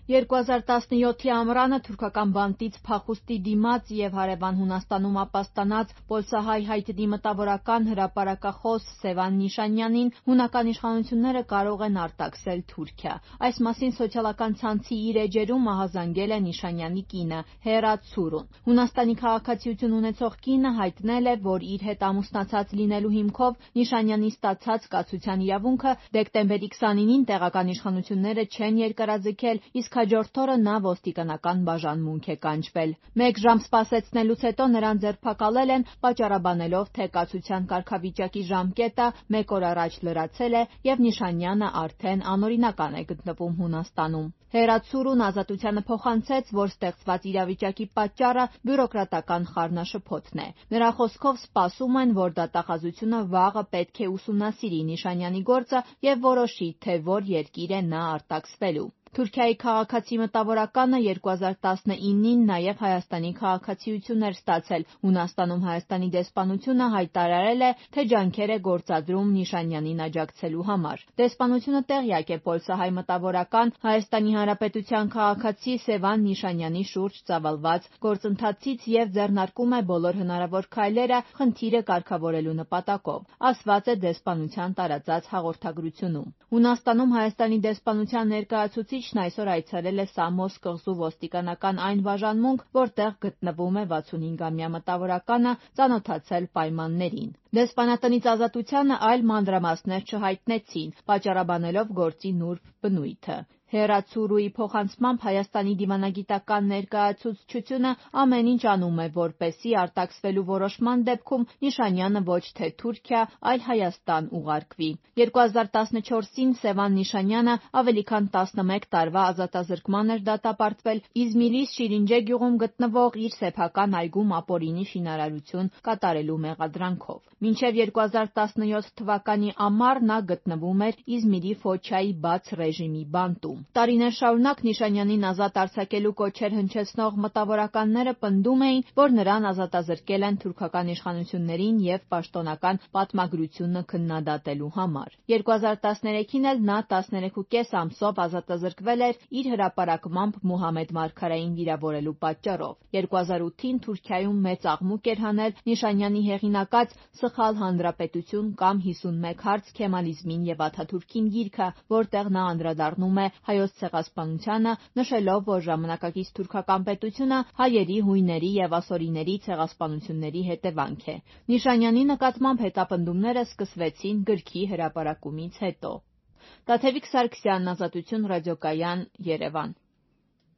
2017-ի ամռանը թուրքական բանտից փախուստի դիմաց և հարևան Հունաստանում ապաստանած պոլսահայ հայտնի մտավորական հրապարակախոս Սևան Նիշանյանին հունական իշխանությունները կարող են արտաքսել Թուրքիա։ Այս մասին սոցիալական ցանցի իր էջերում ահազանգել է Նիշանյանի կինը Հերա Ցուրուն։ Հունաստանի քաղաքացիություն ունեցող կինը հայտնել է, որ իր հետ ամուսնացած լինելու հիմքով Նիշանյանի ստացած կացության իրավունքը դեկտեմբերի 29-ին տեղական իշխանությունները չեն երկարաձգել, իսկ հաջորդ օրը նա ոստիկանական բաժանմունք է կանչվել։ Մեկ ժամ սպասեցնելուց հետո նրան ձերբակալել են, պատճառաբանելով, թե կացության կարգավիճակի ժամկետը մեկ օր առաջ լրացել է և Նիշանյանը արդեն անօրինական է գտնվում Հունաստանում։ Հերա Ցուրուն ազատությանը փոխանցեց, որ ստեղծված իրավիճակի պատճառը բյուրոկրատական խառնաշփոթն է։ Նրա խոսքով սպասում են, որ դատախազությունը վաղը պետք է ուսումնասիրի Նիշանյանի գործը և որոշի, թե որ երկիր է նա արտաքսվելու։ Թուրքիայի քաղաքացի մտավորականը 2019-ին նաև Հայաստանի քաղաքացիություն էր ստացել։ Հունաստանում Հայաստանի դեսպանությունը հայտարարել է, թե ջանքեր է գործադրում Նիշանյանին աջակցելու համար։ Դեսպանությունը տեղյակ է պոլսահայ մտավորական Հայաստանի Հանրապետության քաղաքացի Սևան Նիշանյանի շուրջ ծավալված գործընթացից և ձեռնարկում է բոլոր հնարավոր քայլերը խնդիրը կարգավորելու նպատակով, ասված է դեսպանության տարածած հաղորդագրությունում։ Հունաստանում Հայաստանի դեսպանության ներկայացուցիչն այսօր այցելել է Սամոս կղզու ոստիկանական այն բաժանմունք, որտեղ գտնվում է 65-ամյա մտավորականը, ծանոթացել պայմաններին։ Դեսպանատնից ազատությանը այլ մանրամասներ չհայտնեցին, պատճառաբանելով գործի նուրբ բնույթը։ Հերա Ցուրուի փոխանցմամբ Հայաստանի դիվանագիտական ներկայացուցչությունը ամեն ինչ անում է, որպեսզի արտաքսվելու որոշման դեպքում Նիշանյանը ոչ թե Թուրքիա, այլ Հայաստան ուղարկվի։ 2014-ին Սևան Նիշանյանը ավելի քան 11 տարվա ազատազրկման էր դատապարտվել Իզմիլի Շիրինջե գյուղում գտնվող իր սեփական այգում ապօրինի շինարարություն կատարելու մեղադրանքով։ Մինչև 2017 թվականի ամառ նա գտնվում էր Իզմիրի Ֆոչայի բաց ռեժիմի բանտում։ Տարիներ շարունակ Նիշանյանին ազատ արձակելու կոչեր հնչեցնող մտավորականները պնդում էին, որ նրան ազատազրկել են թուրքական իշխանություններին և պաշտոնական պատմագրությունը քննադատելու համար։ 2013-ին էլ նա 13.5 ամսով ազատազրկվել էր իր հրապարակմամբ Մուհամեդ Մարգարեին վիրավորելու պատճառով։ 2008-ին Թուրքիայում մեծ աղմուկ էր հանել Նիշանյանի հեղինակած «Սխալ հանրապետություն» կամ 51 հարց Քեմալիզմին և Աթաթուրքին գիրքը, որտեղ նա անդրադառնում է Հայոց ցեղասպանությանը, նշելով, որ ժամանակակից թուրքական պետությունը հայերի, հույների և ասորիների ցեղասպանությունների հետևանք է։ Նիշանյանի նկատմամբ հետապնդումները սկսվեցին գրքի հրապարակումից հետո։ Տաթևիկ Սարգսյան, Ազատություն ռադիոկայան, Երևան։